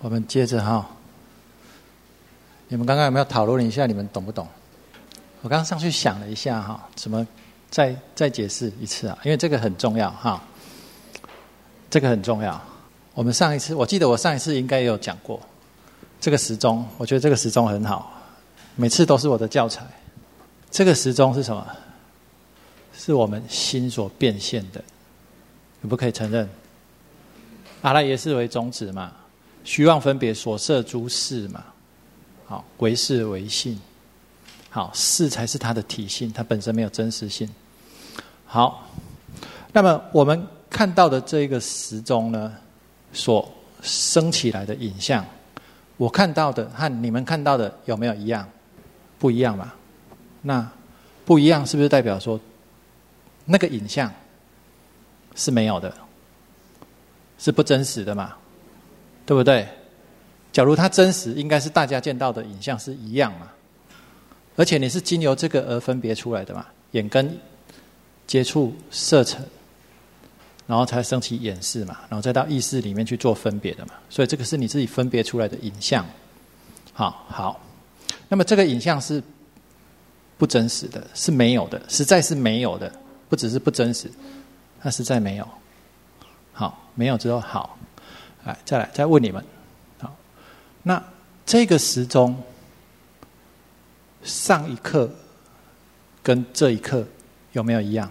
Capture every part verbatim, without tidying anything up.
我们接着哈，你们刚刚有没有讨论一下？你们懂不懂？我刚刚上去想了一下哈，怎么再再解释一次啊？因为这个很重要哈，这个很重要。我们上一次，我记得我上一次应该也有讲过这个时钟，我觉得这个时钟很好，每次都是我的教材。这个时钟是什么？是我们心所变现的，可不可以承认？阿赖耶识为种子嘛，虚妄分别所摄诸事嘛，好，唯识唯性，好，事才是它的体性，它本身没有真实性。好，那么我们看到的这个时钟呢，所升起来的影像，我看到的和你们看到的有没有一样？不一样嘛？那不一样是不是代表说那个影像是没有的，是不真实的嘛？对不对？假如它真实，应该是大家见到的影像是一样嘛？而且你是经由这个而分别出来的嘛？眼根接触色尘，然后才升起眼识嘛，然后再到意识里面去做分别的嘛。所以这个是你自己分别出来的影像。好，好，那么这个影像是不真实的，是没有的，实在是没有的，不只是不真实，它实在没有。好，没有之后好，来再来再问你们，好，那这个时钟上一刻跟这一刻有没有一样？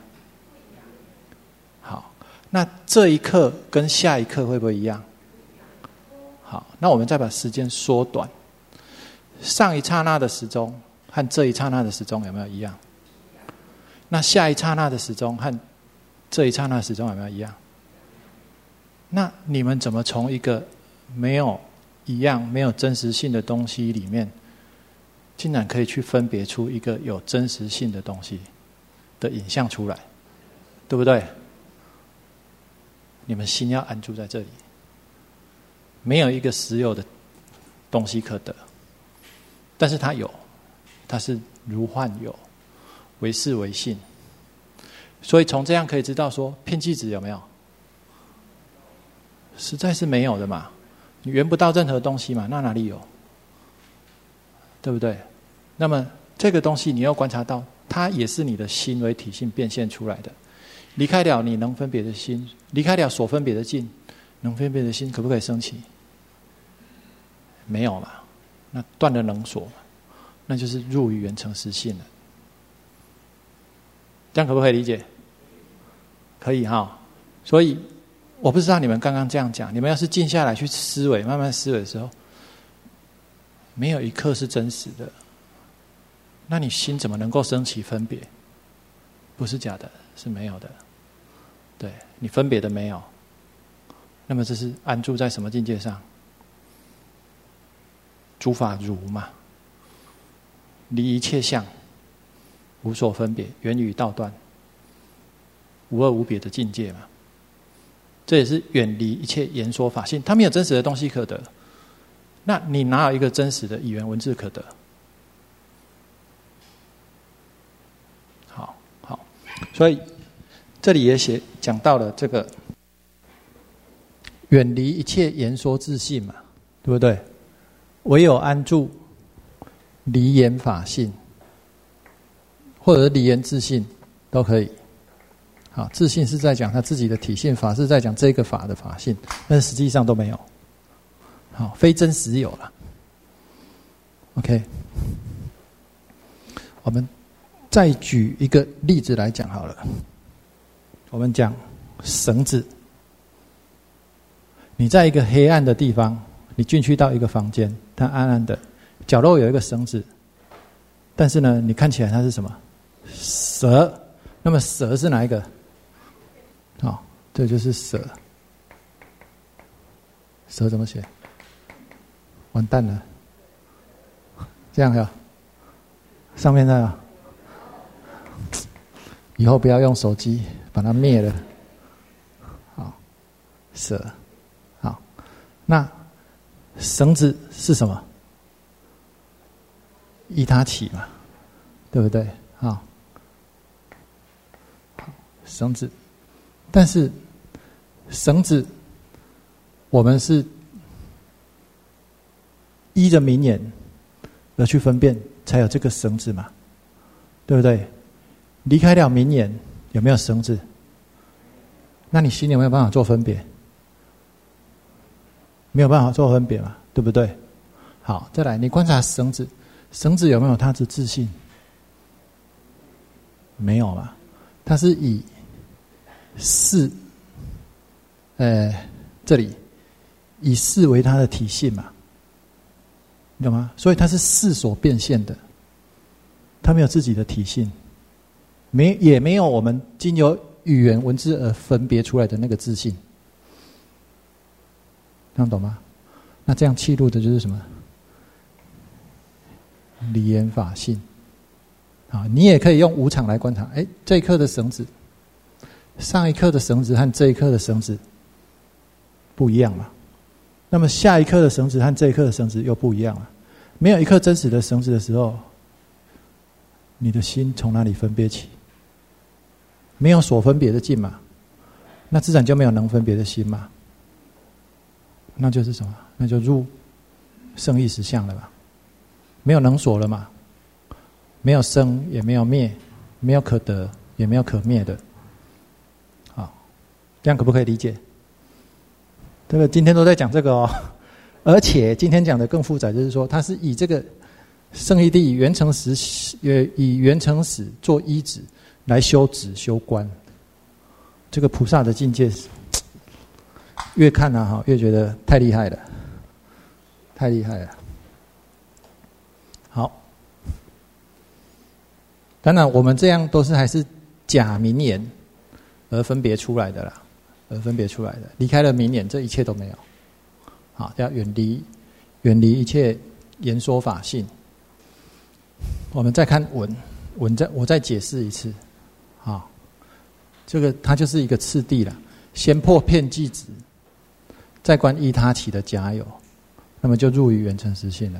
好，那这一刻跟下一刻会不会一样？好，那我们再把时间缩短，上一刹那的时钟和这一刹那的时钟有没有一样？那下一刹那的时钟和这一刹那的时钟有没有一样？那你们怎么从一个没有一样、没有真实性的东西里面，竟然可以去分别出一个有真实性的东西的影像出来？对不对？你们心要安住在这里，没有一个实有的东西可得，但是它有，它是如幻有，唯识唯性。所以从这样可以知道说，遍计子有没有？实在是没有的嘛，你缘不到任何东西嘛，那哪里有？对不对？那么这个东西你要观察到，它也是你的心为体性变现出来的。离开了你能分别的心，离开了所分别的境，能分别的心可不可以升起？没有嘛，那断了能所嘛，那就是入于缘成实性了。这样可不可以理解？可以哈。所以我不知道你们刚刚这样讲，你们要是静下来去思维，慢慢思维的时候，没有一刻是真实的，那你心怎么能够升起分别？不是假的，是没有的。对，你分别的没有，那么这是安住在什么境界上？诸法如嘛，离一切相，无所分别，源于道断，无二无别的境界嘛。这也是远离一切言说法性，它没有真实的东西可得。那你哪有一个真实的语言文字可得？好，好，所以这里也写讲到了这个远离一切言说自性嘛，对不对？唯有安住离言法性，或者是离言自性都可以。好，自性是在讲他自己的体性，法是在讲这个法的法性，但是实际上都没有。好，非真实有了。OK， 我们再举一个例子来讲好了。我们讲绳子，你在一个黑暗的地方，你进去到一个房间，它暗暗的，角落有一个绳子，但是呢，你看起来它是什么？蛇。那么蛇是哪一个？好，这就是蛇。蛇怎么写？完蛋了，这样呀？上面那个，以后不要用手机把它灭了。好，蛇。好，那绳子是什么？依他起嘛，对不对？好，绳子，但是绳子我们是依着明眼而去分辨，才有这个绳子嘛，对不对？离开了明眼，有没有绳子？那你心里有没有办法做分别？没有办法做分别嘛，对不对？好，再来，你观察绳子，绳子有没有它的自信？没有嘛，它是以事，呃，这里以事为它的体性嘛，你懂吗？所以它是事所变现的，它没有自己的体性，没也没有我们经由语言文字而分别出来的那个自信，这样懂吗？那这样契入的就是什么？离言法性。啊，你也可以用无常来观察。哎，这一刻的绳子，上一刻的绳子和这一刻的绳子不一样嘛？那么下一刻的绳子和这一刻的绳子又不一样了。没有一刻真实的绳子的时候，你的心从哪里分别起？没有所分别的境嘛，那自然就没有能分别的心嘛。那就是什么？那就入圣意实相了吧？没有能所了嘛？没有生也没有灭，没有可得也没有可灭的。好，这样可不可以理解？这个今天都在讲这个哦，而且今天讲的更复杂，就是说它是以这个圣义地圆成实，以圆成实做依止来修止修观。这个菩萨的境界，越看啊哈，越觉得太厉害了，太厉害了。好。当然，我们这样都是还是假明眼而分别出来的啦，而分别出来的。离开了明眼，这一切都没有。好，要远离，远离一切言说法性。我们再看文，文再我再解释一次。好，这个它就是一个次第啦，先破遍计执，再观依他起的假有，那么就入于圆成实性了。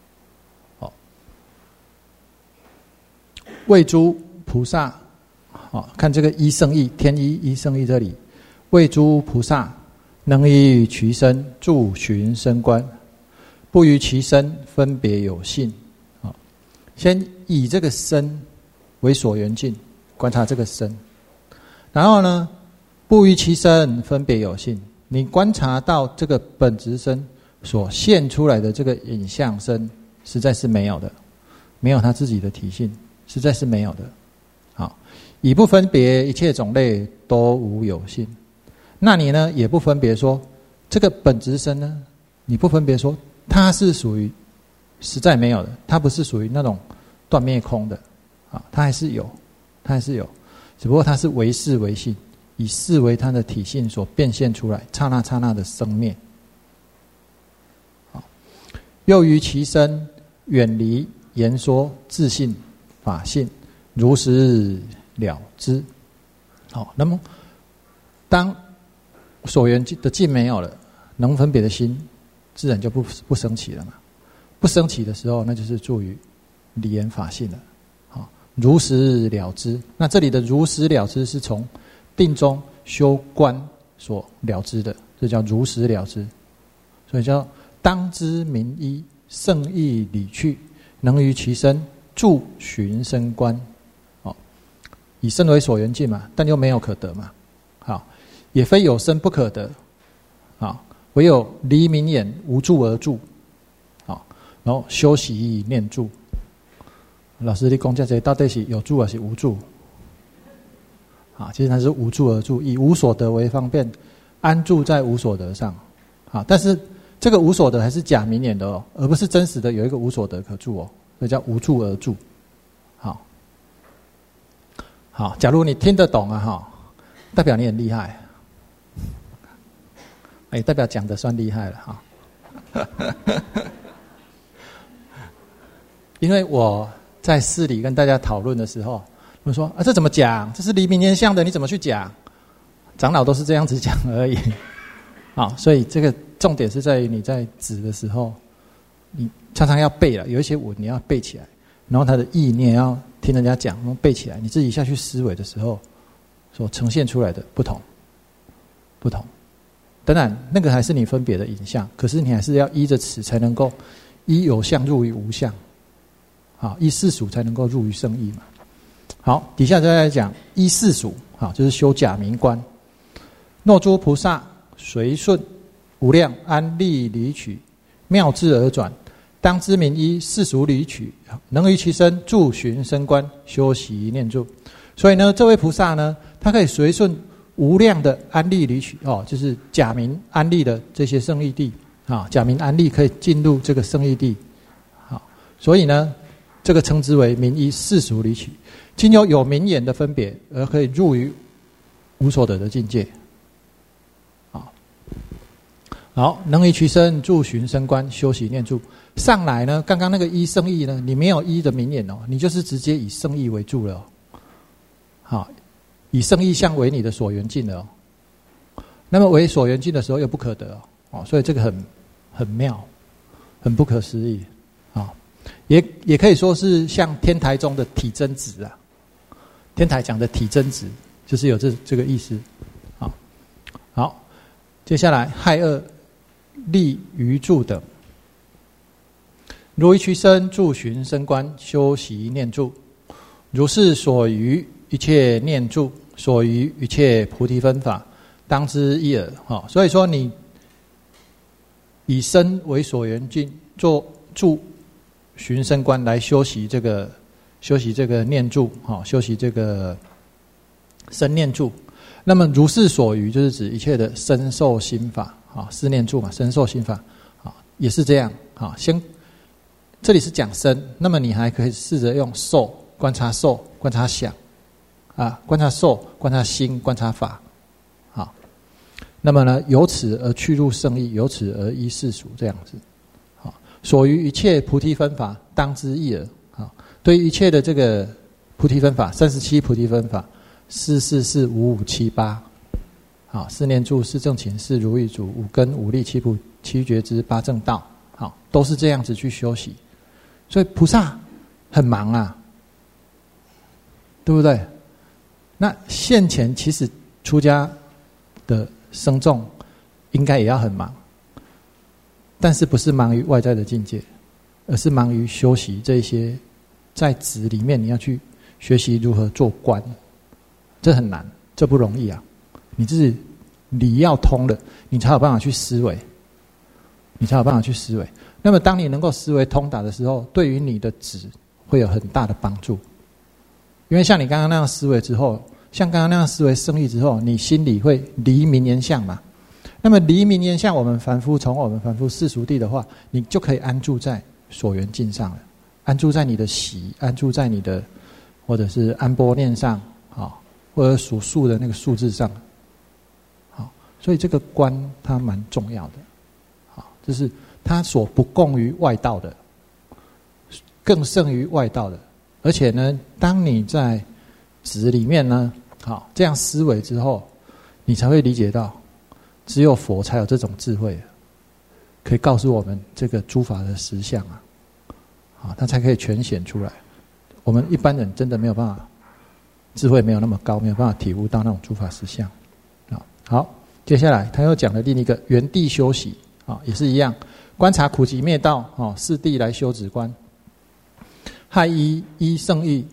为诸菩萨，好，看这个一圣意，天一一圣意这里，为诸菩萨能依其身助寻身观，不于其身分别有性。好，先以这个身为所缘境，观察这个身，然后呢，不于其身分别有性，你观察到这个本质身所现出来的这个影像身，实在是没有的，没有他自己的体性。实在是没有的。好，以不分别一切种类都无有性，那你呢也不分别说这个本质身呢，你不分别说它是属于实在没有的，它不是属于那种断灭空的啊，它还是有，它还是有，只不过它是为事为性，以事为它的体性所变现出来，刹那刹那的生灭。好，又于其身远离言说自性法性，如实了之。好，那么当所缘的境没有了，能分别的心自然就不不升起了嘛。不升起的时候，那就是住于离言法性了。好，如实了之。那这里的如实了之是从定中修观所了知的，这叫如实了之。所以叫当知明依，圣意理去，能于其身助寻身观。好，以身为所缘境嘛，但又没有可得嘛。好，也非有身不可得。好，唯有离明眼无助而住。好，然后修习念住。老师，你讲这些到底是有住还是无住？啊，其实它是无住而住，以无所得为方便，安住在无所得上。啊，但是这个无所得还是假明眼的哦，而不是真实的有一个无所得可住哦。这叫无住而住。好，好，假如你听得懂啊，哈，代表你很厉害，哎，代表讲的算厉害了哈。因为我在寺里跟大家讨论的时候，我说啊，这怎么讲？这是离明眼相的，你怎么去讲？长老都是这样子讲而已。好，所以这个重点是在于你在指的时候，你常常要背了，有一些文你要背起来，然后它的意你也要听人家讲，然后背起来，你自己下去思维的时候所呈现出来的不同，不同。当然，那个还是你分别的影像，可是你还是要依着此才能够依有相入于无相，好，依世俗才能够入于圣意嘛。好，底下再来讲依世俗，好，就是修假名观。若诸菩萨随顺无量安立离取，妙智而转，当知名依世俗离取，能于其身住寻生观，修习念住。所以呢，这位菩萨呢，他可以随顺无量的安立离取，哦，就是假名安立的这些圣义地啊，假名安立可以进入这个圣义地，好，所以呢，这个称之为名依世俗离取，经由有名言的分别，而可以入于无所得的境界。好，能于其身住寻生观，修习念住。上来呢，刚刚那个依圣义呢，你没有依的名言哦，你就是直接以圣义为住了哦。好，以圣义相为你的所缘境了哦。那么为所缘境的时候又不可得哦，所以这个很很妙，很不可思议啊。也也可以说是像天台中的体真子啊，天台讲的体真子就是有这这个意思啊。好，接下来害恶立于住等，如于其身住寻生观，修习念住，如是所于一切念住，所于一切菩提分法，当知一耳。哈，所以说你以身为所缘境，做住寻生观来修习这个修习这个念住，哈，修习这个身念住。那么如是所于，就是指一切的身受心法。啊，思念住嘛，身受心法，啊，也是这样。啊，先这里是讲身，那么你还可以试着用受观察受，观察想，啊，观察受，观察心，观察法。好，那么呢，由此而去入圣意，由此而依世俗，这样子。好，所于一切菩提分法，当知一耳。好，对于一切的这个菩提分法，三十七菩提分法，四四四五五七八。好，四念住，四正勤，四如意足，五根五力，七菩七觉支，八正道，好，都是这样子去修习。所以菩萨很忙啊，对不对？那现前其实出家的僧众应该也要很忙，但是不是忙于外在的境界，而是忙于修习这些在执里面你要去学习如何做观，这很难，这不容易啊。你自己理要通了，你才有办法去思维，你才有办法去思维。那么当你能够思维通达的时候，对于你的执会有很大的帮助。因为像你刚刚那样思维之后，像刚刚那样思维圣意之后，你心里会离名言相嘛。那么离名言相，我们凡夫从我们凡夫世俗地的话，你就可以安住在所缘境上了，安住在你的喜，安住在你的或者是安般念上啊，或者数数的那个数字上。所以这个观它蛮重要的，好，就是它所不共于外道的，更胜于外道的。而且呢，当你在执里面呢，好这样思维之后，你才会理解到，只有佛才有这种智慧，可以告诉我们这个诸法的实相啊，好，它才可以全显出来。我们一般人真的没有办法，智慧没有那么高，没有办法体悟到那种诸法实相啊。好。接下来他又讲了另一个原地修习啊，也是一样，观察苦集灭道啊，四谛来修止观，害依依圣意，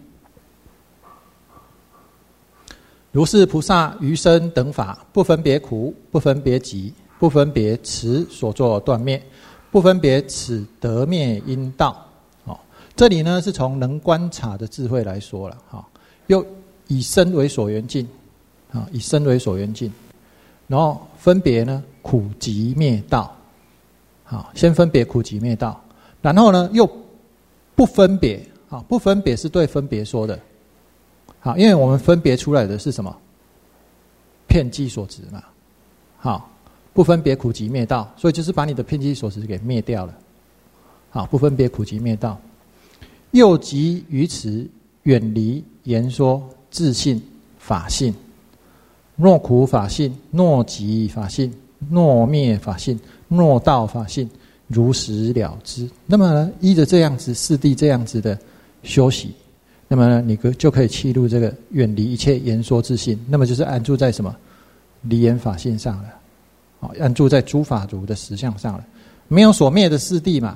如是菩萨余生等法，不分别苦，不分别集，不分别此所作断灭，不分别此得灭因道。哦，这里呢是从能观察的智慧来说了哈，又以身为所缘境啊，以身为所缘境。然后分别呢苦集灭道，好，先分别苦集灭道，然后呢又不分别，好，不分别是对分别说的，好，因为我们分别出来的是什么？遍计所执嘛，好，不分别苦集灭道，所以就是把你的遍计所执给灭掉了，好，不分别苦集灭道，又即于此远离言说自信法性。若苦法性，若集法性，若灭法性，若道法性，如实了知。那么呢，依着这样子四谛这样子的修习，那么呢，你就可以契入这个远离一切言说自性，那么就是安住在什么离言法性上了，安住在诸法如的实相上了，没有所灭的四谛嘛，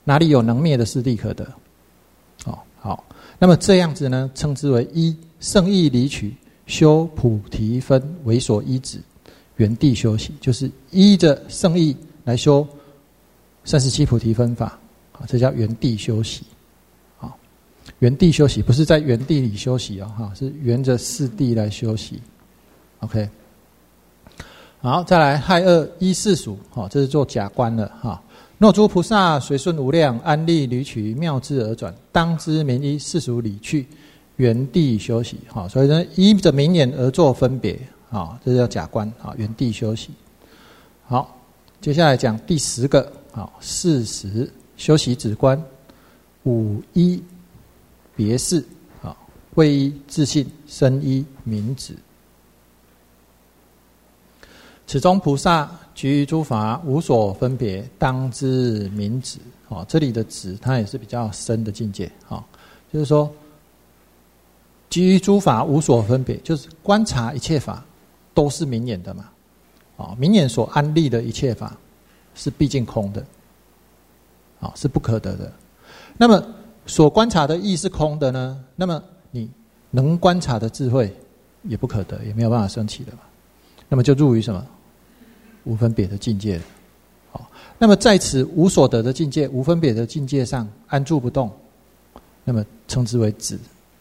哪里有能灭的四谛可得？哦，好，那么这样子呢，称之为依圣意离取修菩提分为所依止，原地修习，就是依着圣意来修三十七菩提分法，啊，这叫原地修习。啊，原地修习不是在原地里修习哦，哈，是沿着四谛来修习。OK， 好，再来亥二依世俗，好，这是做假观了哈。若诸菩萨随顺无量安立离取妙智而转，当知明依世俗理去，原地修习。好，所以呢，依着明眼而作分别，好，这叫假观，好，原地修习。好，接下来讲第十个，好，四十修习止观，五依别事，好，位依自信，身依明止。此中菩萨居于诸法无所分别，当知明止。哦，这里的止它也是比较深的境界。哦，就是说，居于诸法无所分别，就是观察一切法都是明眼的嘛。哦，明眼所安立的一切法是毕竟空的，哦，是不可得的。那么所观察的义是空的呢？那么你能观察的智慧也不可得，也没有办法升起的嘛。那么就入于什么？无分别的境界。好，那么在此无所得的境界、无分别的境界上安住不动，那么称之为止。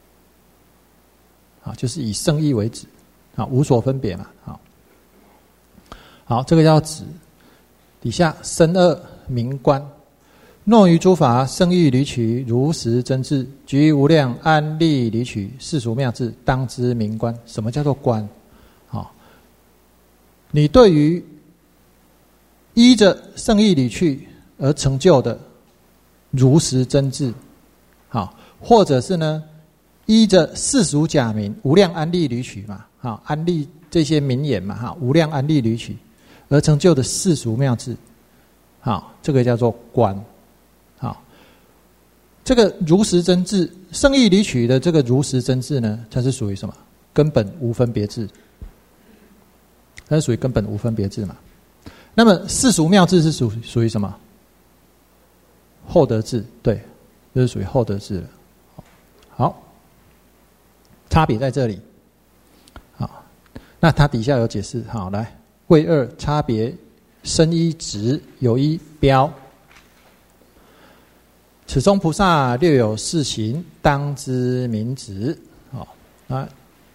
好，就是以圣意为止。好，无所分别嘛。好，好，这个叫止。底下身二明观，若于诸法圣意离取如实真智，居无量安立离取世俗妙智，当知明观。什么叫做观？好，你对于依着圣意理去而成就的如实真智，好，或者是呢依着世俗假名无量安立离取嘛，好，安立这些名言嘛，哈，无量安立离取而成就的世俗妙智，好，这个叫做观。好，这个如实真智，圣意离取的这个如实真智呢，它是属于什么？根本无分别智，它是属于根本无分别智嘛。那么世俗妙智是属属于什么？后得智，对，这是属于后得智了。好，差别在这里。好，那它底下有解释。好，来位二差别，身依止，有依标。此中菩萨略有四行，当知明止。好，啊，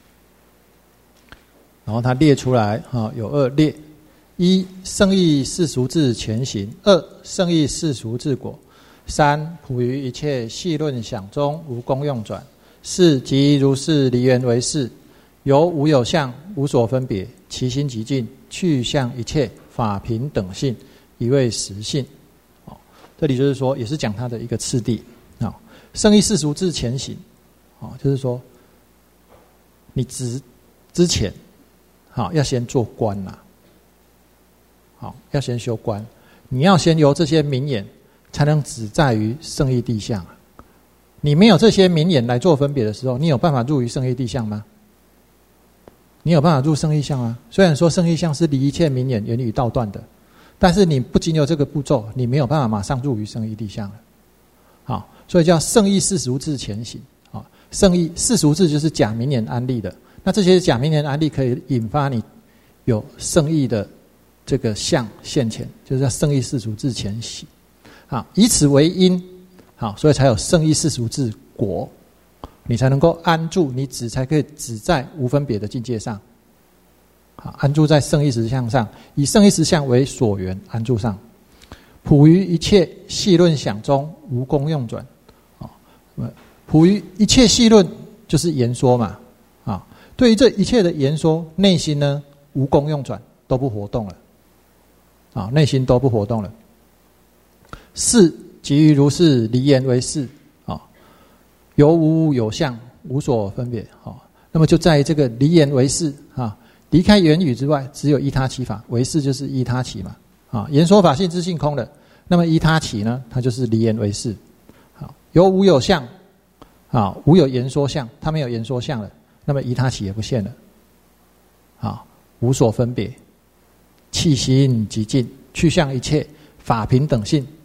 然后他列出来，好，有二列。一圣意世俗智前行，二圣意世俗智果，三普于一切细论想中无功用转，四即如是离缘为事，由无有相，无所分别，其心极尽，去向一切法平等性，一谓实性。哦，这里就是说，也是讲它的一个次第。哦，圣意世俗智前行，哦，就是说，你之之前，好，哦，要先做观啦。好，要先修观，你要先由这些明眼，才能只在于圣意谛相。你没有这些明眼来做分别的时候，你有办法入于圣意谛相吗？你有办法入圣意相吗？虽然说圣意相是离一切明眼言语道断的，但是你不经由这个步骤，你没有办法马上入于圣意谛相了。好，所以叫圣意世俗智前行。好，圣意世俗智就是假明眼安立的，那这些假明眼安立可以引发你有圣意的这个相现前，就是叫圣意世俗智前行，好，以此为因，好，所以才有圣意世俗智果，你才能够安住，你只才可以只在无分别的境界上，好，安住在圣意实相上，以圣意实相为所缘，安住上，普于一切细论想中无功用转，啊，普于一切细论就是言说嘛，啊，对于这一切的言说，内心呢无功用转，都不活动了。啊，内心都不活动了。四即于如是离言为事，啊，有无有相，无所分别。啊，那么就在这个离言为事，啊，离开言语之外，只有依他起法，为事就是依他起嘛。啊，言说法性之性空的，那么依他起呢，它就是离言为事。好，有无有相，啊，无有言说相，它没有言说相了，那么依他起也不现了。啊，无所分别。气心极尽，去向一切法平等性，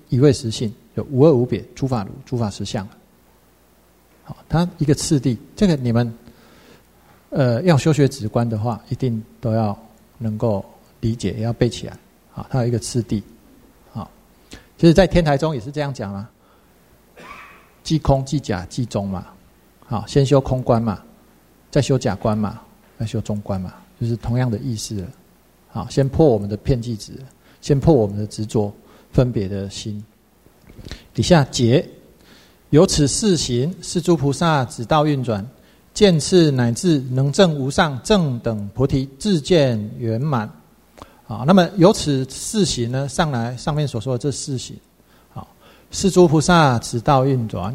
一味实性，有无二无别，诸法如，诸法实相。好，它一个次第，这个你们呃要修学止观的话，一定都要能够理解，也要背起来。好，它有一个次第。好，其实在天台中也是这样讲啊，即空即假即中嘛。好，先修空观嘛，再修假观嘛，再修中观嘛，就是同样的意思了。好，先破我们的遍计执，先破我们的执着分别的心。底下解，由此四行，是诸菩萨指道运转，见次乃至能证无上正等菩提，自见圆满。好，那么由此四行呢，上来上面所说的这四行，好，是诸菩萨指道运转。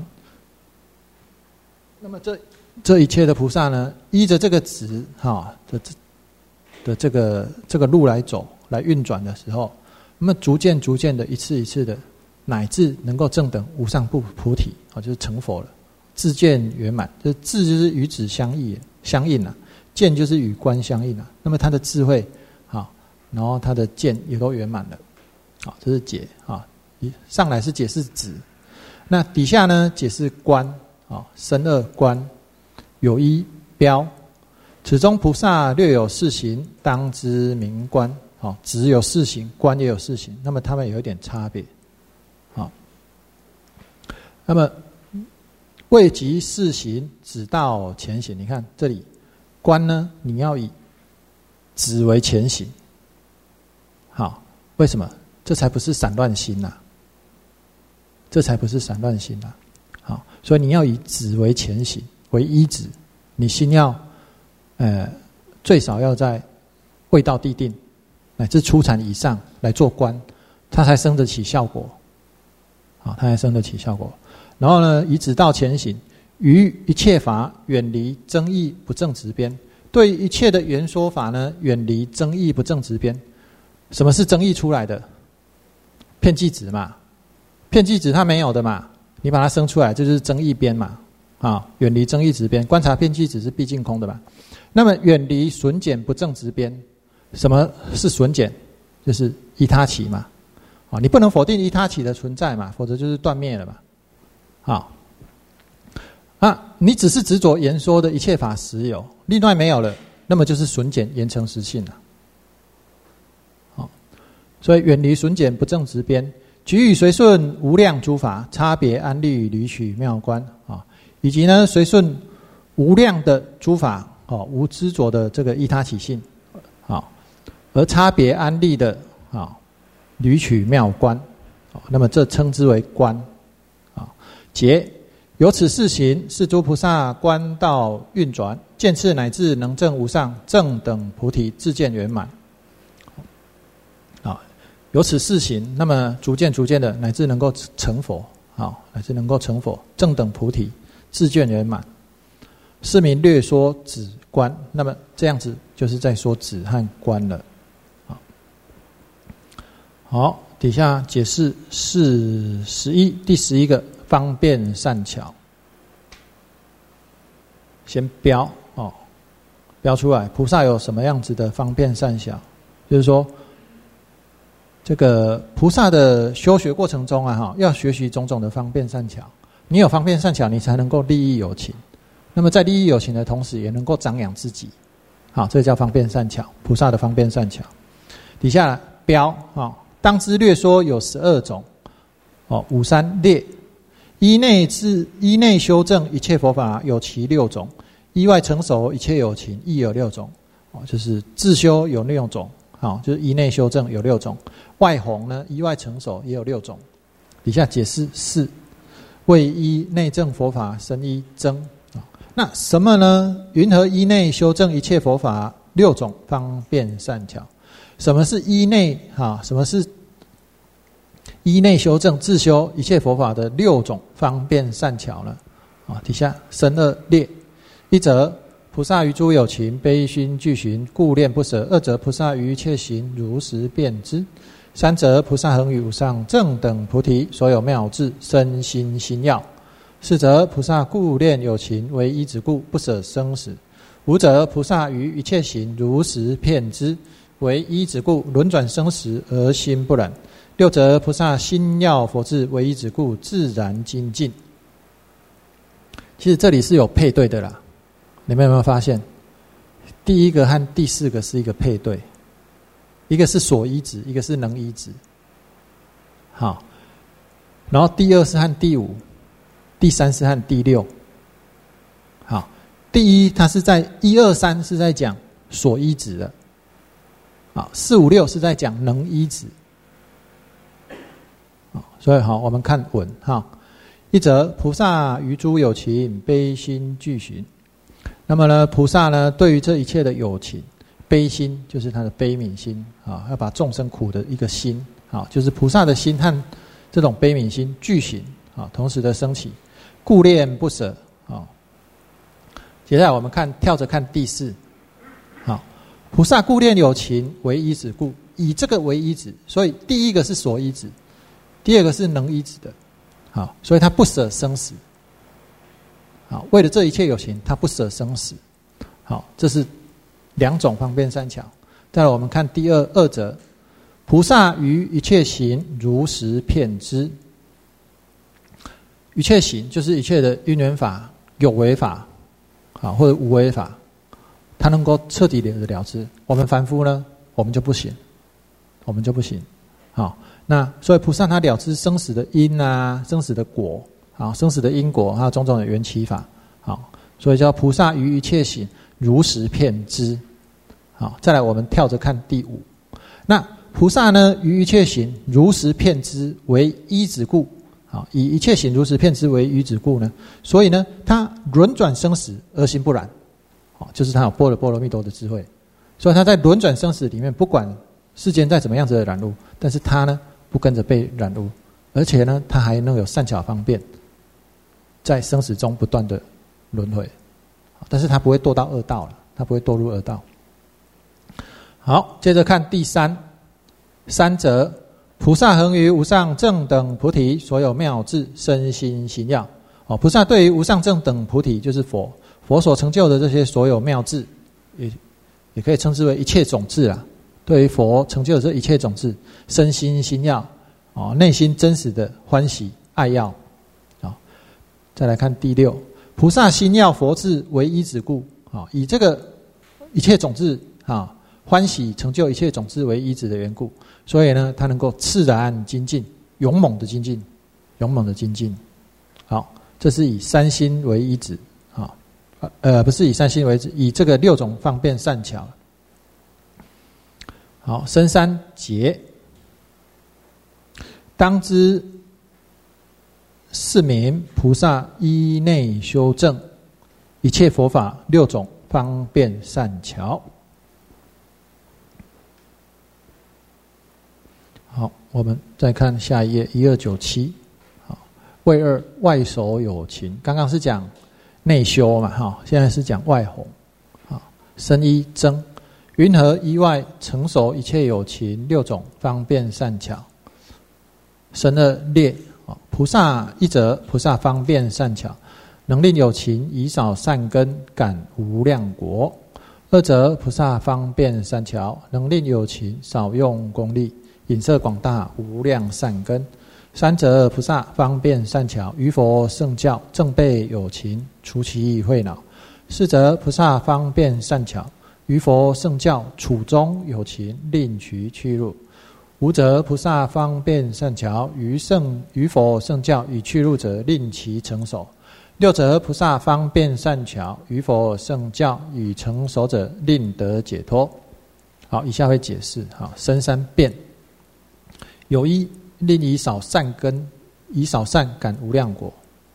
那么这这一切的菩萨呢，依着这个指哈的的这个这个路来走，来运转的时候，那么逐渐逐渐的，一次一次的，乃至能够正等无上菩菩提，啊，就是成佛了，自见圆满。这智就是与指相应相应啊，见就是与观相应啊。那么他的智慧，好，然后他的见也都圆满了，好，这是解啊。上来是解释指，那底下呢解释观啊，身二观，有一标。此中菩萨略有四行，当知名观。好，只有四行，观也有四行，那么他们有一点差别。好，那么未及四行，只到前行。你看这里，观呢，你要以止为前行。好，为什么？这才不是散乱心呐、啊，这才不是散乱心呐、啊。好，所以你要以止为前行，为依止，你心要。呃，最少要在未到地定乃至初禅以上来做观，它才生得起效果。好，它才生得起效果。然后呢，以止道前行，于一切法远离争议不正直边。对一切的原说法呢，远离争议不正直边。什么是争议出来的？遍计执嘛，遍计执它没有的嘛，你把它生出来，这就是争议边嘛。啊，远离争议执边，观察遍计执是毕竟空的嘛。那么远离损减不正直边，什么是损减？就是依他起嘛。啊，你不能否定依他起的存在嘛，否则就是断灭了嘛。好，啊，你只是执着言说的一切法实有，另外没有了，那么就是损减言成实性了。好，所以远离损减不正直边，举与随顺无量诸法，差别安立履取妙观啊，以及呢随顺无量的诸法。哦，无执着的这个依他起性，好，而差别安立的啊，履取妙观，那么这称之为观，啊，解由此四行，是诸菩萨观道运转，见次乃至能证无上正等菩提，自见圆满。啊，由此四行，那么逐渐逐渐的，乃至能够成佛，好，乃至能够成佛，正等菩提，自见圆满。是名略说止观，那么这样子就是在说止和观了。好，好，底下解释是十一，第十一个方便善巧，先标哦，标出来，菩萨有什么样子的方便善巧？就是说，这个菩萨的修学过程中啊，哈，要学习种种的方便善巧。你有方便善巧，你才能够利益有情。那么在利益有情的同时，也能够长养自己，好，这叫方便善巧，菩萨的方便善巧。底下标啊，当知略说有十二种，哦，五三列，依内自依内修正一切佛法有其六种，依外成熟一切有情亦有六种，哦，就是自修有六种，好，就是依内修正有六种，外弘呢依外成熟也有六种。底下解释四，为依内证佛法生依增。那什么呢？云何依内修正一切佛法六种方便善巧？什么是依内啊？什么是依内修正自修一切佛法的六种方便善巧呢？啊，底下深二列：一则菩萨于诸有情悲心俱寻，故恋不舍；二则菩萨于一切行如实辨之；三则菩萨恒于无上正等菩提，所有妙智身心心要。四则菩萨故恋有情为依止故，不舍生死；五则菩萨于一切行如实遍知，为依止故，轮转生死而心不染； 六则菩萨心要佛智为依止故，自然精进。其实这里是有配对的啦，你们有没有发现？第一个和第四个是一个配对，一个是所依止，一个是能依止。好，然后第二是和第五，第三是和第六。好，第一它是在一二三是在讲所依止的，好，四五六是在讲能依止。好，所以好，我们看文哈。一则菩萨于诸有情悲心具寻。那么呢，菩萨呢，对于这一切的有情，悲心就是他的悲悯心啊，要把众生苦的一个心啊，就是菩萨的心和这种悲悯心具行啊，同时的升起，故恋不舍啊。接下来我们看跳着看第四，好，菩萨故恋有情为依止故，以这个为依止，所以第一个是所依止，第二个是能依止的，好，所以他不舍生死。好，为了这一切有情，他不舍生死。好，这是两种方便善巧。再来，我们看第二二则，菩萨于一切行如实遍知。一切行就是一切的因缘法、有为法，啊或者无为法，他能够彻底的了知。我们凡夫呢，我们就不行，我们就不行。好，那所以菩萨他了知生死的因啊，生死的果。好，生死的因果，还有种种的缘起法，好，所以叫菩萨于一切行如实遍知。好，再来我们跳着看第五。那菩萨呢，于一切行如实遍知为依止故，好，以一切行如实遍知为依止故呢，所以呢，他轮转生死而心不染，好，就是他有般若波罗蜜多的智慧，所以他在轮转生死里面，不管世间再怎么样子的染污，但是他呢不跟着被染污，而且呢，他还能有善巧方便。在生死中不断的轮回，但是他不会堕到恶道了，他不会堕入恶道。好，接着看第三三则，菩萨恒于无上正等菩提所有妙智身心行要。哦，菩萨对于无上正等菩提就是佛，佛所成就的这些所有妙智，也也可以称之为一切种智啊。对于佛成就的这一切种智，身心行要，哦，内心真实的欢喜爱要。再来看第六，菩萨心要佛智为依止故，啊，以这个一切种智啊，欢喜成就一切种智为依止的缘故，所以呢，他能够自然精进，勇猛的精进，勇猛的精进。好，这是以三心为依止，啊，呃，不是以三心为止，以这个六种方便善巧。好，深三劫，当知。是名菩萨依内修正一切佛法六种方便善巧。好，我们再看下一页一二九七。好，为二外守有情，刚刚是讲内修嘛，哈，现在是讲外弘。好，深一增，云何依外成熟一切有情六种方便善巧？深二列。菩萨一则，菩萨方便善巧，能令有情以少善根感无量果；二则，菩萨方便善巧，能令有情少用功力，引摄广大无量善根；三则，菩萨方便善巧，于佛圣教正备有情，除其秽恼；四则，菩萨方便善巧，于佛圣教处中有情，令其去入。五则菩萨方便善巧，于圣于佛圣教以去入者，令其成熟；六则菩萨方便善巧，于佛圣教以成熟者，令得解脱。好，以下会解释。好，深三变，有一令以少善根，以少善感无量果。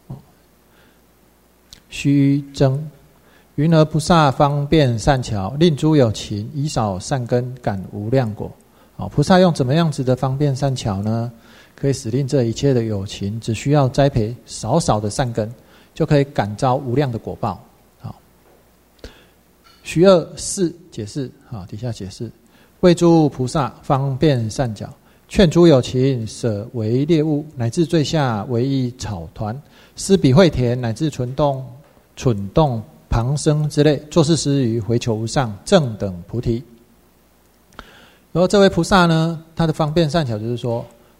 须增，云何菩萨方便善巧，令诸有情以少善根感无量果？好，菩萨用怎么样子的方便善巧呢？可以使令这一切的有情，只需要栽培少少的善根，就可以感召无量的果报。好，徐二四解释，好，底下解释，为诸菩萨方便善巧，劝诸有情舍为猎物，乃至最下为一草团，施比惠田，乃至蠢动、蠢动旁生之类，作是施于回求无上正等菩提。然后这位菩萨呢，他的方便善巧就是说，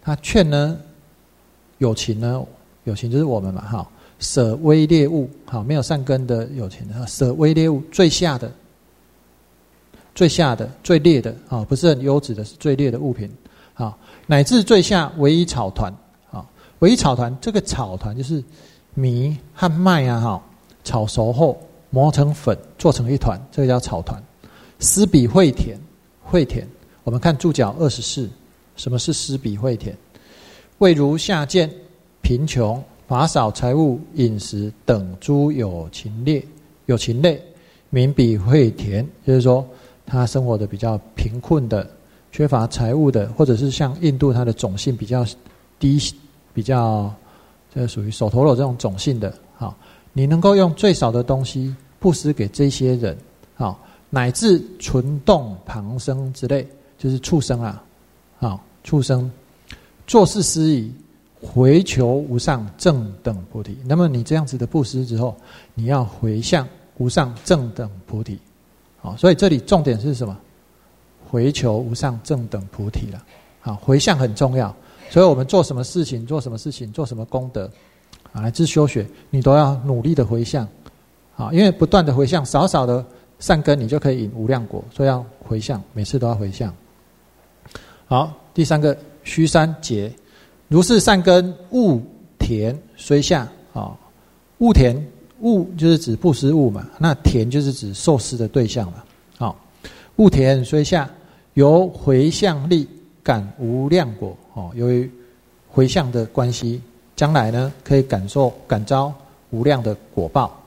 他劝呢有情呢，有情就是我们嘛，哈，舍微劣物，好，没有善根的有情，舍微劣物，最下的、最下的、最劣的，啊，不是很优质的，是最劣的物品，啊，乃至最下唯一草团，啊，唯一草团，这个草团就是米和麦啊，哈，炒熟后磨成粉，做成一团，这个叫草团。施比会田，会田，我们看注脚二十四，什么是施比会田？未如下贱、贫穷、乏少财物、饮食等诸有情类，有情类，民比会田，就是说他生活的比较贫困的、缺乏财物的，或者是像印度，它的种姓比较低，比较这属于手陀罗这种种姓的，好，你能够用最少的东西布施给这些人，好，乃至纯动旁生之类，就是畜生啊，好，畜生。做事施以回求无上正等菩提。那么你这样子的布施之后，你要回向无上正等菩提。好，所以这里重点是什么？回求无上正等菩提了。好，回向很重要。所以我们做什么事情，做什么事情，做什么功德，啊，来自修学，你都要努力的回向。好，因为不断的回向，少少的善根，你就可以引无量果。所以要回向，每次都要回向。好，第三个。须三节，如是善根物田虽下啊，物田物就是指布施物嘛，那田就是指受施的对象嘛。好，物田虽下，由回向力感无量果哦，由于回向的关系，将来呢可以感受感召无量的果报。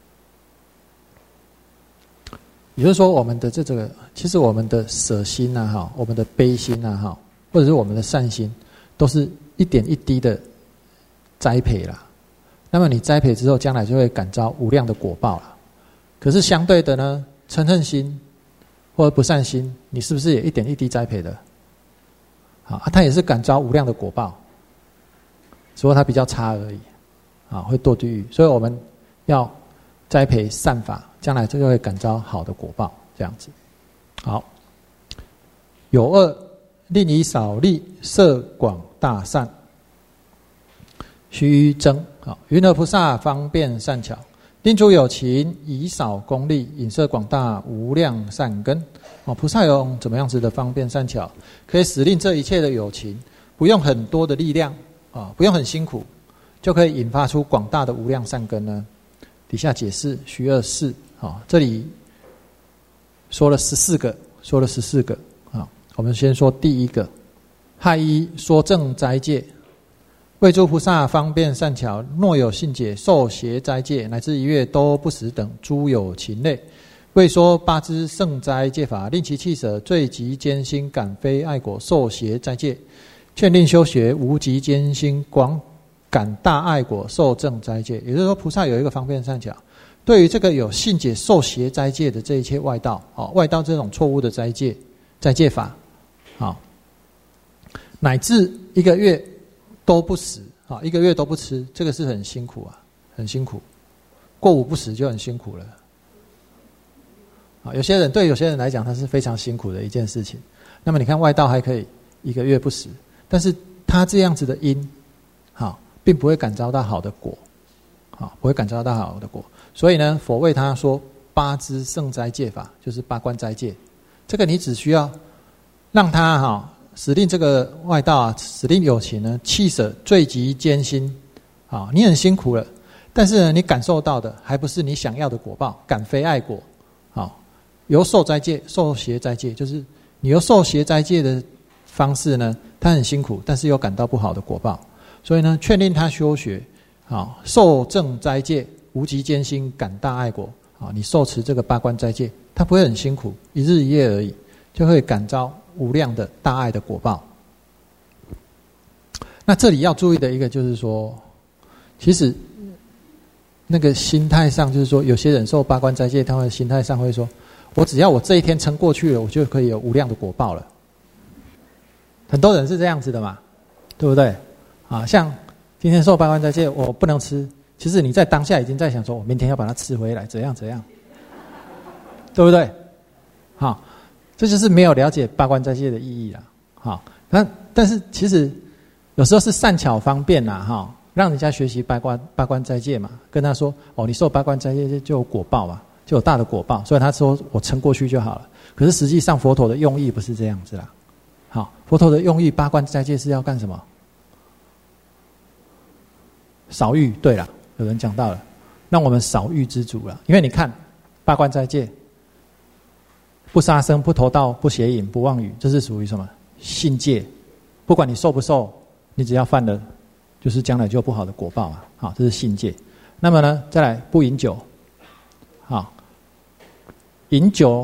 也就是说，我们的这这个，其实我们的舍心啊，哈，我们的悲心啊，哈。或者是我们的善心，都是一点一滴的栽培啦。那么你栽培之后，将来就会感召无量的果报了。可是相对的呢，嗔恨心或者不善心，你是不是也一点一滴栽培的？好，啊，它也是感召无量的果报，只不过它比较差而已，啊，会堕地狱。所以我们要栽培善法，将来就会感召好的果报，这样子。好，有二。令以少力摄广大善，须臻。好，云何菩萨方便善巧，令诸有情以少功力，引摄广大无量善根。哦，菩萨用怎么样子的方便善巧，可以使令这一切的有情，不用很多的力量啊，不用很辛苦，就可以引发出广大的无量善根呢？底下解释须二事。好，这里说了十四个，说了十四个。我们先说第一个，亥一说正斋戒，为诸菩萨方便善巧，若有信解受邪斋戒，乃至一月都不食等诸有情类，为说八支圣斋戒法，令其弃舍罪极艰辛，感非爱果，受邪斋戒，劝令修学无极艰辛，广感大爱果，受正斋戒。也就是说，菩萨有一个方便善巧，对于这个有信解受邪斋戒的这一切外道，哦，外道这种错误的斋戒斋戒法。好，乃至一个月都不食啊，一个月都不吃，这个是很辛苦啊，很辛苦。过午不食就很辛苦了。啊，有些人对有些人来讲，他是非常辛苦的一件事情。那么你看外道还可以一个月不食，但是他这样子的因，好，并不会感召到好的果，好，不会感召到好的果。所以呢，佛为他说八支圣斋戒法，就是八关斋戒。这个你只需要让他哈，使令这个外道啊，使令有情呢，弃舍罪极艰辛，啊，你很辛苦了，但是呢，你感受到的还不是你想要的果报，感非爱果，啊，由受斋戒、受邪斋戒，就是你由受邪斋戒的方式呢，他很辛苦，但是又感到不好的果报，所以呢，劝令他修学，啊，受正斋戒，无极艰辛，感大爱果，啊，你受持这个八关斋戒，他不会很辛苦，一日一夜而已，就会感召无量的大爱的果报。那这里要注意的一个就是说，其实那个心态上，就是说有些人受八关斋戒，他们心态上会说，我只要我这一天撑过去了，我就可以有无量的果报了。很多人是这样子的嘛，对不对？啊，像今天受八关斋戒，我不能吃，其实你在当下已经在想说，我明天要把它吃回来，怎样怎样，对不对？好、啊，这就是没有了解八关斋戒的意义了。好、啊，那但是其实有时候是善巧方便呐、啊，哈，让人家学习八关八关斋戒嘛，跟他说哦，你受八关斋戒就有果报嘛，就有大的果报，所以他说我撑过去就好了。可是实际上佛陀的用意不是这样子啦。好，佛陀的用意八关斋戒是要干什么？少欲。对了，有人讲到了，让我们少欲知足了。因为你看八关斋戒，不杀生、不偷盗、不邪淫、不妄语，这是属于什么？信戒。不管你受不受，你只要犯了，就是将来就有不好的果报啊。好，这是信戒。那么呢，再来不饮酒。好，饮酒，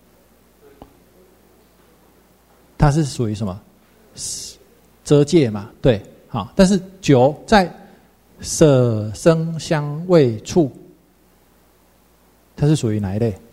它是属于什么？遮戒嘛，对。好，但是酒在色声香味触，它是属于哪一类？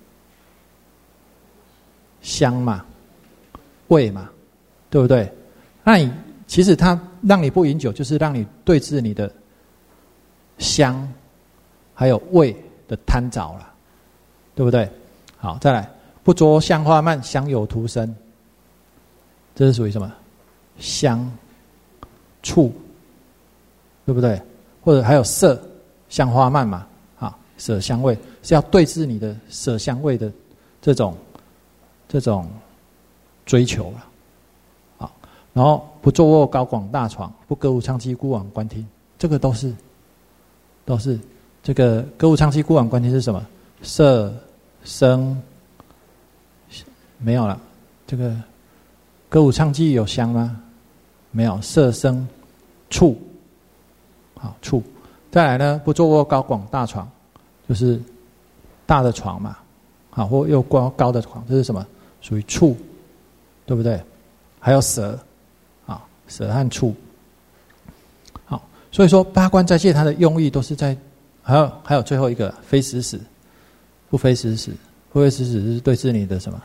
香嘛，味嘛，对不对？那你其实它让你不饮酒，就是让你对治你的香还有味的贪着了，对不对？好，再来不着香花蔓，香有徒生，这是属于什么？香触，对不对？或者还有色香花蔓嘛，啊，色香味是要对治你的色香味的这种这种追求了。好，然后不坐卧高广大床，不歌舞唱伎孤往观听，这个都是都是这个歌舞唱伎孤往观听是什么？色声没有了，这个歌舞唱伎有香吗？没有，色声触。好，触。再来呢，不坐卧高广大床，就是大的床嘛，好，或又高高的床，这是什么？属于触，对不对？还有舌，啊，舌和触。好，所以说八关斋戒它的用意都是在，还有还有最后一个非食死，不非食死，不非食死是对治你的什么？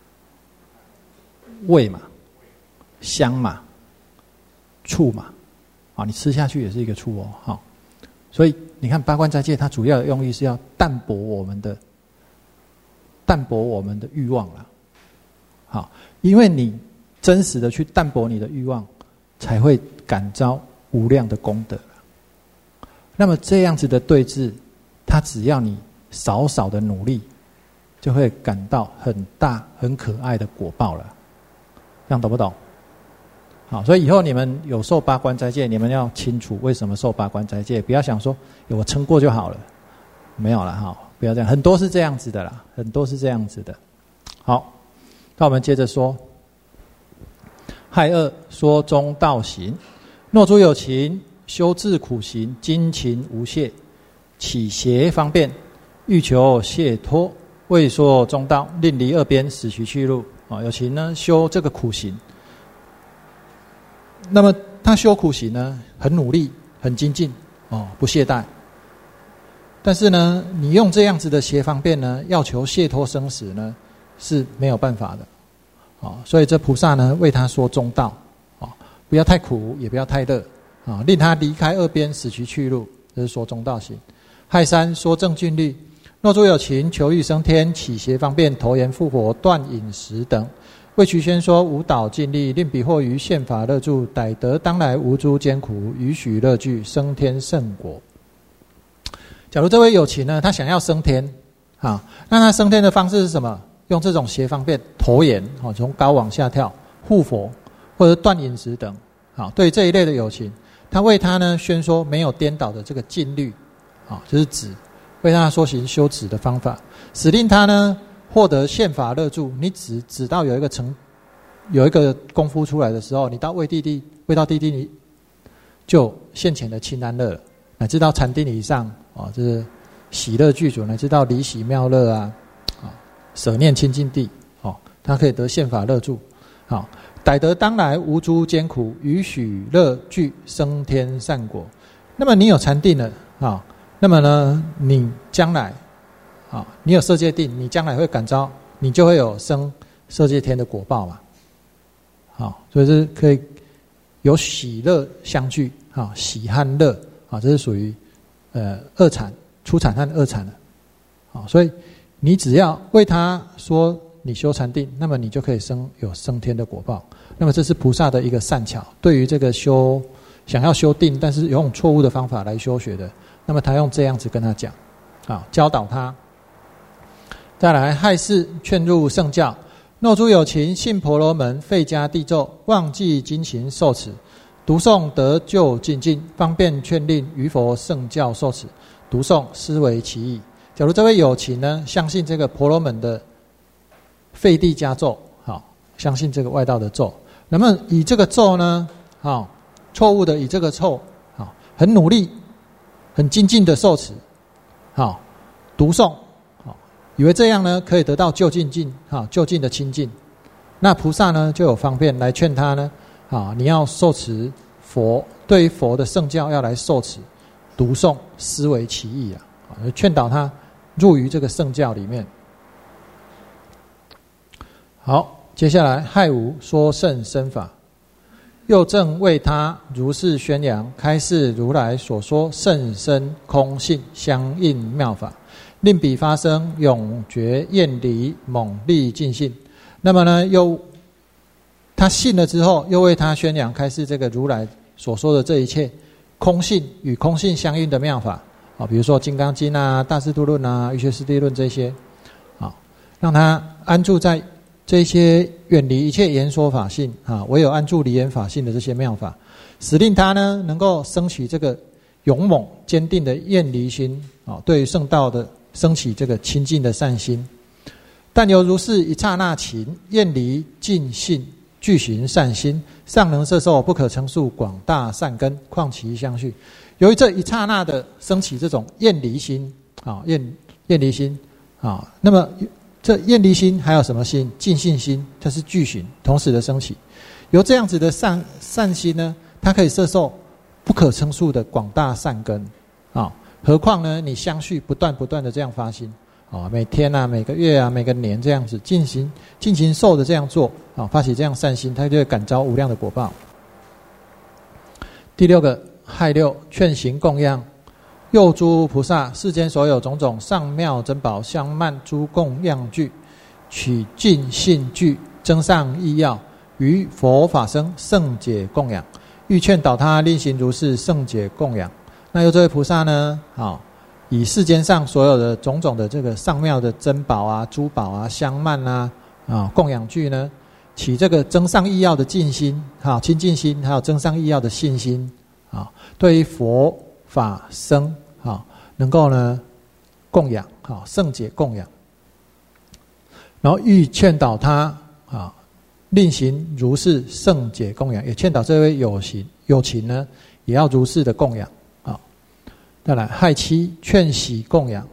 味嘛，香嘛，触嘛。啊，你吃下去也是一个触哦，好，所以你看八关斋戒，它主要的用意是要淡薄我们的淡薄我们的欲望啦。好，因为你真实的去淡薄你的欲望，才会感召无量的功德。那么这样子的对治，它只要你少少的努力，就会感到很大很可爱的果报了。这样懂不懂？好，所以以后你们有受八关斋戒，你们要清楚为什么受八关斋戒，不要想说我撑过就好了，没有了哈，不要这样，很多是这样子的啦，很多是这样子的。好，那我们接着说，害恶说中道行，若诸有情修治苦行，精勤无懈，起邪方便，欲求解脱，未说中道，令离二边，使其去路。啊，有情呢修这个苦行。那么他修苦行呢，很努力，很精进，哦，不懈怠。但是呢，你用这样子的邪方便呢，要求解脱生死呢，是没有办法的，哦，所以这菩萨呢，为他说中道，哦，不要太苦，也不要太乐，啊，令他离开二边，使其去路，这是说中道行。害三说正俊律，若诸有情求欲升天，起邪方便，投言复活，断饮食等。为其宣说无导尽力，令彼获于宪法乐住，逮得当来无诸艰苦，予许乐具，升天圣果。假如这位有情呢，他想要升天，啊，那他升天的方式是什么？用这种邪方便，投言，啊，从高往下跳，护佛或者断饮食等，啊，对这一类的有情，他为他呢宣说没有颠倒的这个禁律，啊，就是止，为他说行修止的方法，使令他呢获得宪法乐住。你只只到有一个成有一个功夫出来的时候，你到位地地位到地地，你就现前的清安乐了，乃至到禅定以上啊，就是喜乐具足，乃至到离喜妙乐啊，啊，舍念清净地，哦，他可以得宪法乐住，好，逮得当来无诸艰苦，予许乐具，升天善果。那么你有禅定了啊，那么呢，你将来啊，你有色界定，你将来会感召，你就会有生色界天的果报嘛。好，所以这可以有喜乐相聚，啊，喜和乐，啊，这是属于呃二产、初产和二产的。好，所以你只要为他说你修禅定，那么你就可以生有升天的果报。那么这是菩萨的一个善巧，对于这个修想要修定，但是用错误的方法来修学的，那么他用这样子跟他讲，啊，教导他。再来，害事劝入圣教，若诸有情信婆罗门废家地咒，忘记精勤受持，读诵得救精进，方便劝令于佛圣教受持，读诵思维其意。假如这位有情呢，相信这个婆罗门的废地家咒，好，相信这个外道的咒，那么以这个咒呢，好，错误的以这个咒，好，很努力，很精进的受持，好，读诵，好，以为这样呢可以得到究竟境，好，究竟的清净。那菩萨呢就有方便来劝他呢，啊，你要受持佛，对于佛的圣教要来受持，读诵，思维其意啊，劝导他入于这个圣教里面。好，接下来害无说圣身法，又正为他如是宣扬，开示如来所说甚深空性相应妙法，令彼发生永绝厌离猛力尽性。那么呢，又他信了之后，又为他宣扬开示这个如来所说的这一切空性与空性相应的妙法啊，比如说《金刚经》啊、《大智度论》啊、《瑜伽师地论》这些，啊，让他安住在这些远离一切言说法性啊，唯有安住离言法性的这些妙法，使令他呢能够升起这个勇猛坚定的厌离心啊，对于圣道的升起这个亲近的善心。但由如是一刹那情，厌离尽性，具行善心，尚能摄受不可称数广大善根，况其相续。由于这一刹那的升起这种厌离心啊，厌厌离心啊，那么这厌离心还有什么心？尽性心，它是具行同时的升起。由这样子的善善心呢，它可以摄受不可称数的广大善根啊。何况呢，你相续不断不断的这样发心啊，每天啊、每个月啊、每个年这样子进行进行受的这样做啊，发起这样善心，它就会感召无量的果报。第六个害六劝行供养，又诸菩萨世间所有种种上妙珍宝香曼诸供养具，取尽信具增上意要，于佛法僧圣解供养，欲劝导他令行如是圣解供养。那由这位菩萨呢，好，以世间上所有的种种的这个上妙的珍宝啊、珠宝啊、香曼啊、啊供养具呢，起这个增上意要的尽心、好亲近心，还有增上意要的信心啊，对于佛法僧啊，能够呢供养啊，圣解供养，然后欲劝导他啊，令行如是圣解供养，也劝导这位有情有情呢，也要如是的供养。再来害七劝喜供养，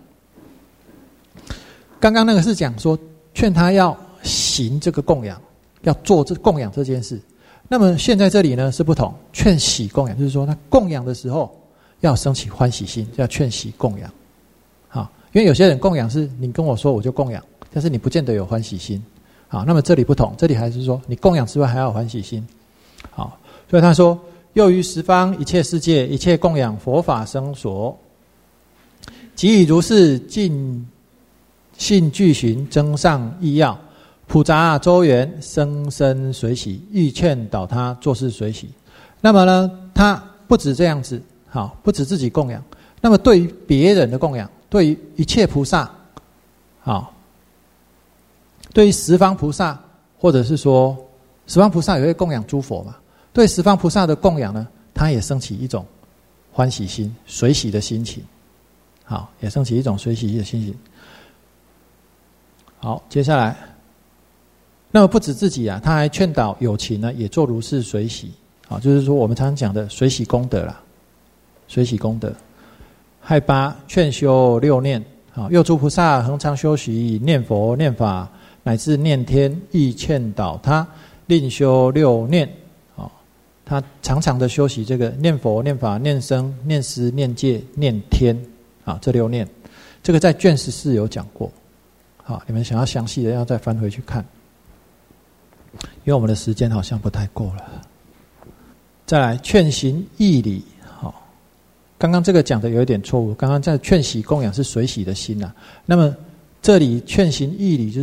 刚刚那个是讲说劝他要行这个供养，要做这供养这件事。那么现在这里呢是不同，劝喜供养就是说他供养的时候要升起欢喜心，要劝喜供养。好，因为有些人供养是你跟我说我就供养，但是你不见得有欢喜心。好，那么这里不同，这里还是说你供养之外还要有欢喜心。好，所以他说又于十方一切世界一切供养佛法僧所，即以如是尽信具行增上意要，普杂周圆生生随喜，欲劝导他做事随喜。那么呢，他不止这样子，好，不止自己供养，那么对于别人的供养，对于一切菩萨，好，对于十方菩萨，或者是说十方菩萨也会供养诸佛嘛。对十方菩萨的供养呢，他也升起一种欢喜心、随喜的心情，好，也升起一种随喜的心情。好，接下来，那么不止自己啊，他还劝导有情呢，也做如是随喜，好，就是说我们常常讲的随喜功德啦，随喜功德。害八劝修六念，好，又诸菩萨恒常修习念佛、念法乃至念天，亦劝导他令修六念。他常常的修习这个念佛、念法、念僧、念思、念戒、念天啊，这六念，这个在卷十四有讲过。好，你们想要详细的要再翻回去看，因为我们的时间好像不太够了。再来劝行义理，好，刚刚这个讲的有一点错误，刚刚在劝喜供养是随喜的心啊，那么这里劝行义理就是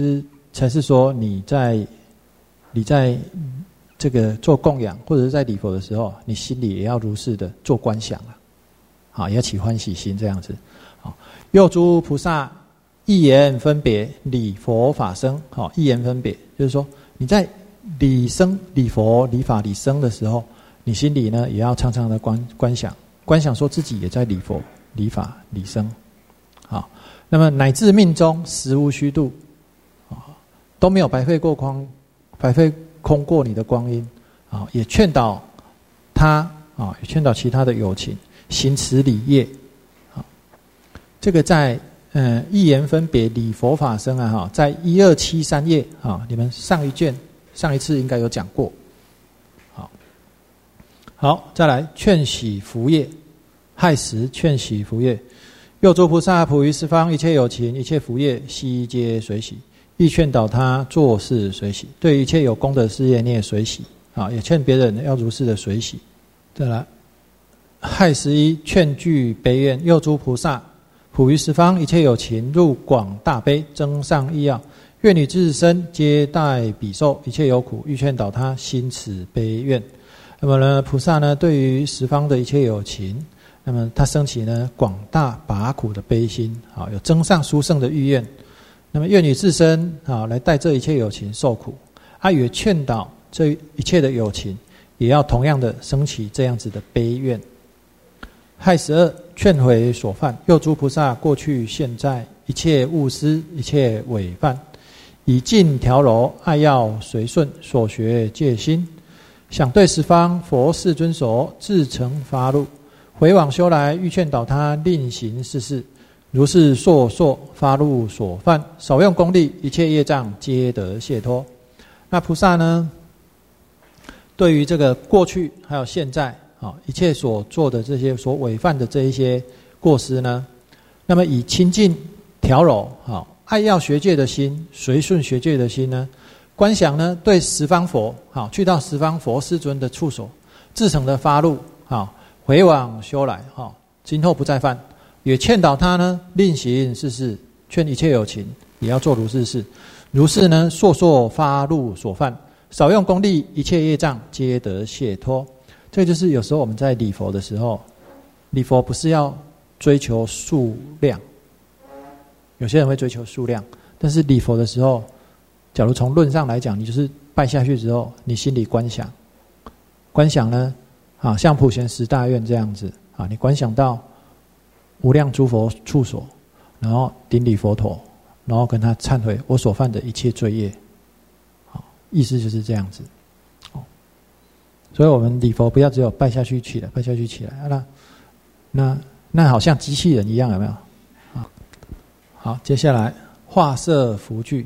才是说你在你在这个做供养或者是在礼佛的时候，你心里也要如是的做观想啊，好，也要起欢喜心这样子。好，又诸菩萨一言分别礼佛法僧，好，一言分别就是说你在礼僧、礼佛、礼法、礼僧的时候，你心里呢也要常常的观观想，观想说自己也在礼佛、礼法、礼僧。好，那么乃至命中实无虚度，啊，都没有白费过光，白费空过你的光阴，啊，也劝导他，啊，也劝导其他的有情行此礼业，啊，这个在嗯一言分别礼佛法僧啊，哈，在一二七三页啊，你们上一卷上一次应该有讲过，好，好，再来劝喜福业，亥时劝喜福业。又诸菩萨普于十方一切有情一切福业悉皆随喜，亦劝导他做事随喜。对一切有功德事业你也随喜啊，也劝别人要如是的随喜。再来，亥时一劝具悲愿，又诸菩萨普于十方一切有情入广大悲，增上意要，愿你自身皆待彼受一切有苦，欲劝导他心此悲愿。那么呢，菩萨呢对于十方的一切有情，那么他升起呢广大拔苦的悲心，好，有增上殊胜的欲愿。那么愿你自身好来带这一切有情受苦，啊，也劝导这一切的有情也要同样的升起这样子的悲愿。亥十二劝悔所犯，又诸菩萨过去现在一切误失一切违犯，以尽调柔爱要随顺所学戒心，想对十方佛世尊所自成发怒，回往修来欲劝导他另行世事，如是烁烁发怒所犯，少用功力一切业障皆得解脱。那菩萨呢对于这个过去还有现在啊，一切所做的这些所违犯的这一些过失呢，那么以清净调柔好爱要学戒的心，随顺学戒的心呢，观想呢对十方佛好，去到十方佛世尊的处所，自成的发怒好，回往修来哈，今后不再犯，也劝导他呢另行世事，劝一切有情也要做如是事。如是呢，烁烁发怒所犯，少用功力一切业障皆得解脱。这就是有时候我们在礼佛的时候，礼佛不是要追求数量，有些人会追求数量，但是礼佛的时候，假如从论上来讲，你就是拜下去之后，你心里观想，观想呢啊，像普贤十大愿这样子啊，你观想到无量诸佛处所，然后顶礼佛陀，然后跟他忏悔我所犯的一切罪业，好，意思就是这样子。哦，所以我们礼佛不要只有拜下去起来，拜下去起来，啊、那那那好像机器人一样，有没有？啊，好，接下来化色福具。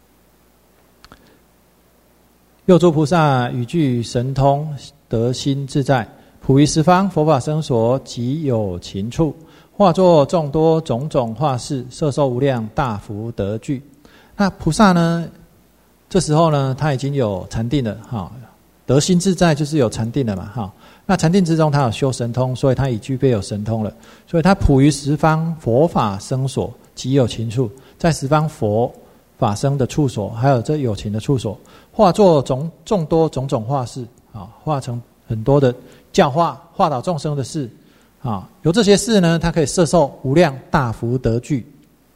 又诸菩萨语具神通，得心自在，普于十方佛法僧所及有情处，化作众多种种化事，摄受无量大福德具。那菩萨呢，这时候呢，他已经有禅定了，哈，得心自在就是有禅定了嘛，哈。那禅定之中，他有修神通，所以他已具备有神通了，所以他普于十方佛法僧所及有情处，在十方佛法僧的处所，还有这有情的处所，化作种众多种种化事啊，化成很多的教化化导众生的事啊，有这些事呢，它可以摄受无量大福德具。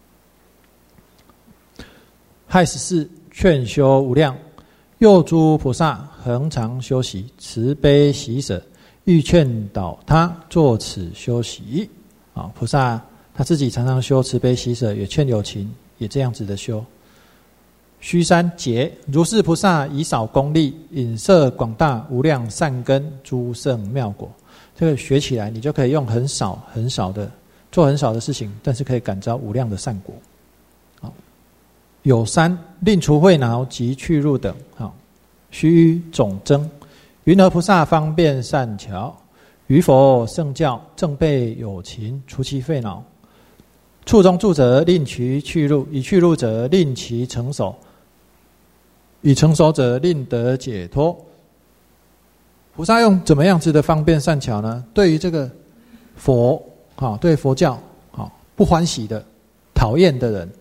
亥十四劝修无量，又诸菩萨恒常修习慈悲喜舍，欲劝导他做此修习啊。菩萨他自己常常修慈悲喜舍，也劝有情也这样子的修。须三劫，如是菩萨以少功力，引摄广大无量善根诸圣妙果。这个学起来，你就可以用很少很少的做很少的事情，但是可以感召无量的善果。好，有三令除秽恼及去入等。好，须总增，云何菩萨方便善巧？于佛圣教正备有情，除其废恼。处中住者，令其去入；以去入者，令其成熟；以成熟者，令得解脱。菩萨用怎么样子的方便善巧呢？对于这个佛，对佛教不欢喜的、讨厌的人，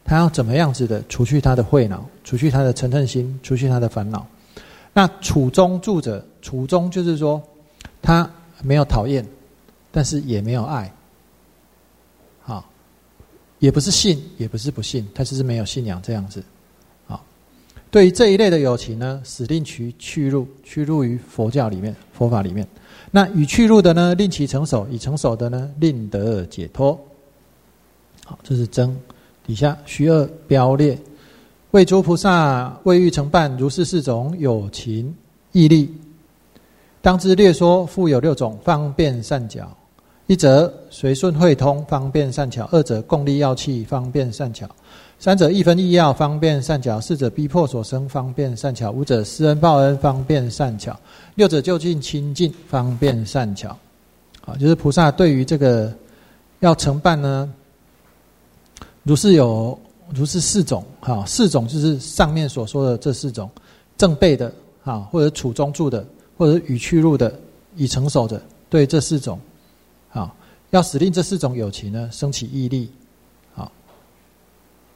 他要怎么样子的除去他的慧恼，除去他的嗔恨心，除去他的烦恼。那处中住者，处中就是说他没有讨厌，但是也没有爱，好，也不是信，也不是不信，他就是没有信仰这样子。好，对于这一类的有情呢，使令其去入，去入于佛教里面，佛法里面。那与去入的呢，令其成熟；已成熟的呢，令得解脱。好，这是真。底下虚二标列，为诸菩萨未欲成办如是四种有情义力，当知略说复有六种方便善巧：一则随顺会通方便善巧；二者共立要器方便善巧；三者一分意要方便善巧；四者逼迫所生方便善巧；五者施恩报恩方便善巧；六者就近亲近方便善巧。好，就是菩萨对于这个要成办呢，如是有如是四种，哈，四种就是上面所说的这四种，正备的，哈，或者处中住的，或者与去入的，已成熟的，对这四种，好，要使令这四种有情呢生起毅力。好，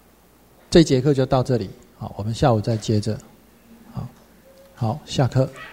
这一节课就到这里，好，我们下午再接着，好，好，下课。